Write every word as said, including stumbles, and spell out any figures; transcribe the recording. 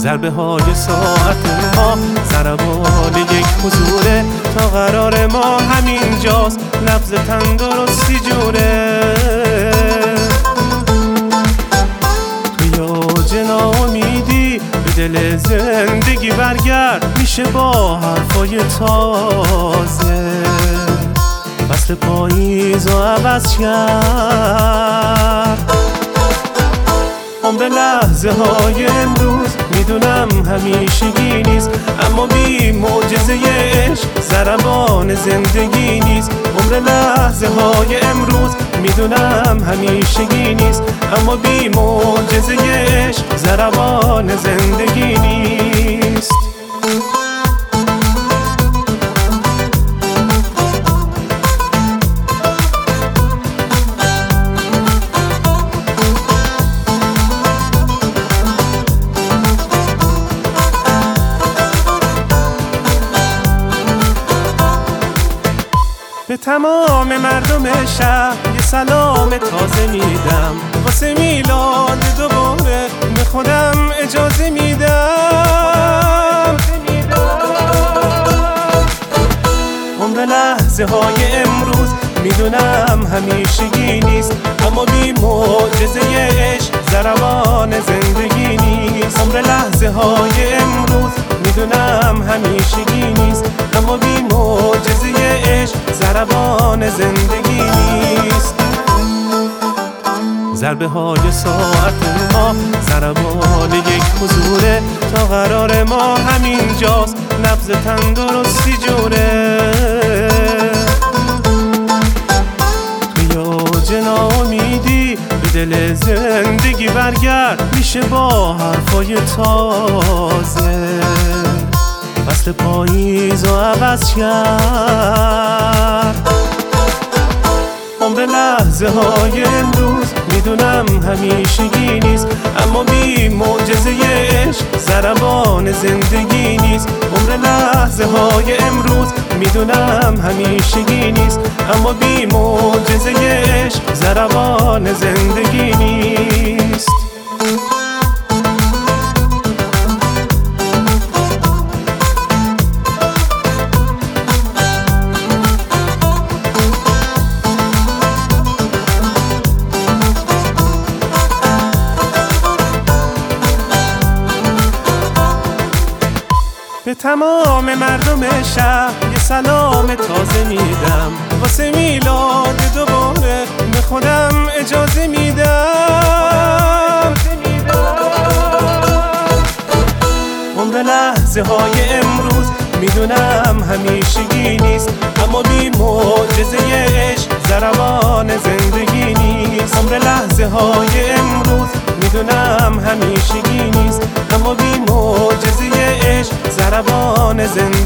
ضربه های ساعت ما ضربان یک حضوره، تا قرار ما همین جاست نبض تندرستی جوره. تو اوج ناامیدی به دل زندگی برگرد، میشه با حرفای تازه فصل پاییز رو عوض کرد. عمر لحظه های امروز میدونم همیشگی نیست، اما بی معجزه عشق ضربان زندگی نیست. عمر لحظه های امروز میدونم همیشگی نیست، اما بی معجزه عشق ضربان زندگی نیست. به تمام مردم شهر یه سلام تازه میدم، واسه میلاد دوباره به خودم اجازه میدم. عمر لحظه های امروز میدونم همیشگی نیست، اما بی معجزه عشق ضربان زندگی نیست. عمر لحظه های امروز میدونم همیشگی نیست، اما بی معجزه عشق ضربان زندگی نیست. ضربه های ساعت ما ضربان یک حضوره، تا قرار ما همین جاست نبض تندرستی جوره. توی اوج ناامیدی به دل زندگی برگرد، میشه با حرفای تازه فصل پاییز رو عوض کرد. عمر لحظه های امروز میدونم همیشگی نیست، اما بی معجزه عشق ضربان زندگی نیست. عمر لحظه های امروز میدونم همیشگی نیست، اما بی معجزه عشق ضربان زندگی نیست. به تمام مردم شهر یه سلام تازه میدم، واسه میلاد دوباره به خودم اجازه میدم. عمر لحظه های امروز میدونم همیشگی نیست، اما بی معجزه عشق ضربان زندگی نیست. عمر لحظه های امروز میدونم همیشگی نیست، اما بی معجزه عشق ضربان زندگی